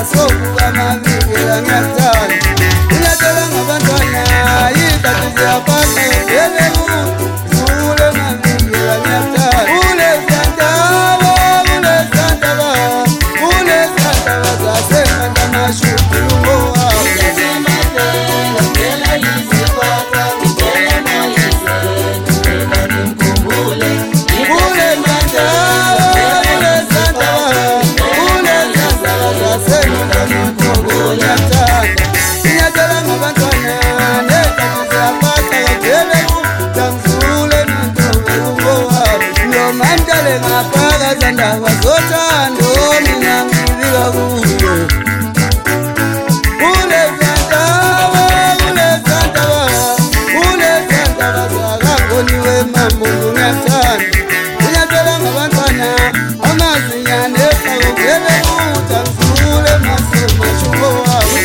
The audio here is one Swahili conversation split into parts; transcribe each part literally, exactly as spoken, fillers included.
soku amabikela ngiyathanda unyatela ngabantwana yikati ziyapasa ngele ule mabikela ngiyathanda ule santaba ule santaba ule santaba zasemanda mashuti lungo wao Zanda wazothando mina ngibika kuwe ule zandaba ule zandaba ule zandaba zakangoniwe mambo ngiyathanda unyatela ngabantwana amazinyane ekagele utangizule masema shubo wabo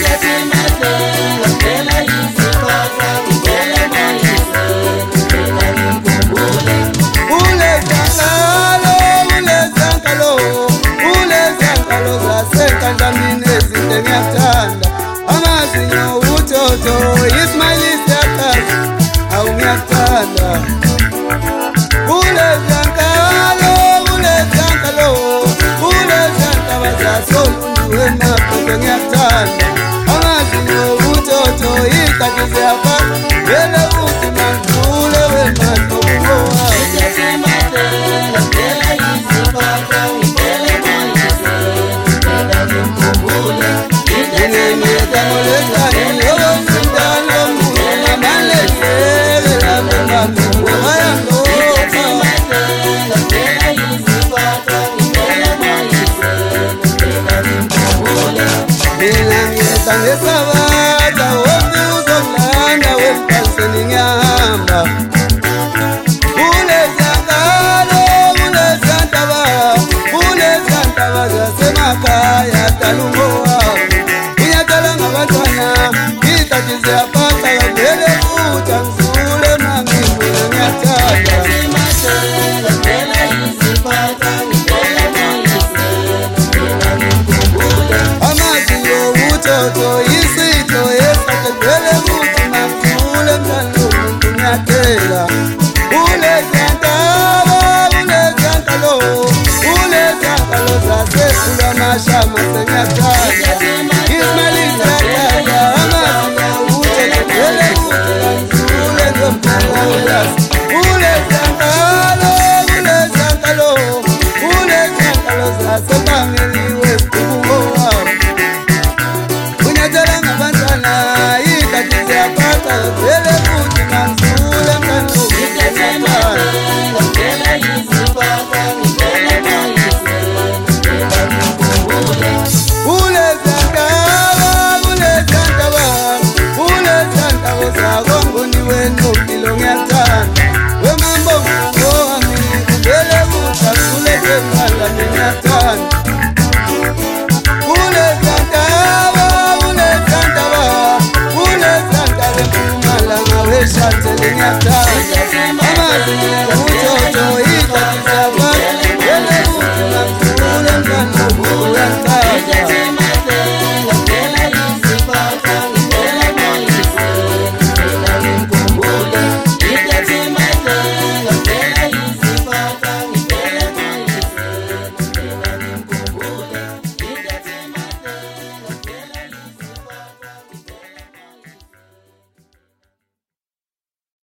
ngiyathanda amazinyo uthotho ismailisi yakazi awu ngiyathanda ule zankalo ule zankalo ule zankaba zasolundiwe maphephe ngiyathanda amazinyo uthotho ikati ziyapha yele uthi mandule wemasobubowa Nesabata wote uzolanda wempaseni ngihamba ule zankalo ule zantaba ule zantaba zasemakhaya talungo wabo unyatela ngabantwana ikati ziyapasa ngele utangizule mangibule ngiyathanda amazinyo uthotho isitho esakegele kuthi mangibule mntwana umuntu ngiyathela ule zantaba ule zankalo ule zankalo zasekhula mashama sengiyathanda ismailisi yakazi amazinyo uthegele kuthi mangibule ngomntwana weyasi ule zankalo ule zankalo ule zankalo zasebangeliwe kubo wabo unyatela ngabantwana yikati ziyapasa vele kuthi mangibule mntwana